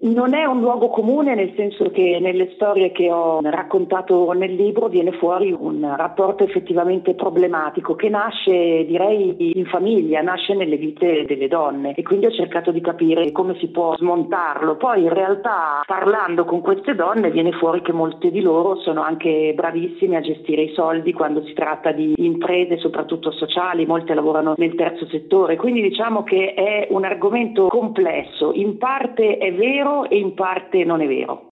Non è un luogo comune, nel senso che nelle storie che ho raccontato nel libro viene fuori un rapporto effettivamente problematico che nasce, direi, in famiglia, nasce nelle vite delle donne, e quindi ho cercato di capire come si può smontarlo. Poi in realtà, parlando con queste donne, viene fuori che molte di loro sono anche bravissime a gestire i soldi quando si tratta di imprese, soprattutto sociali. Molte lavorano nel terzo settore, quindi diciamo che è un argomento complesso, in parte è vero e in parte non è vero.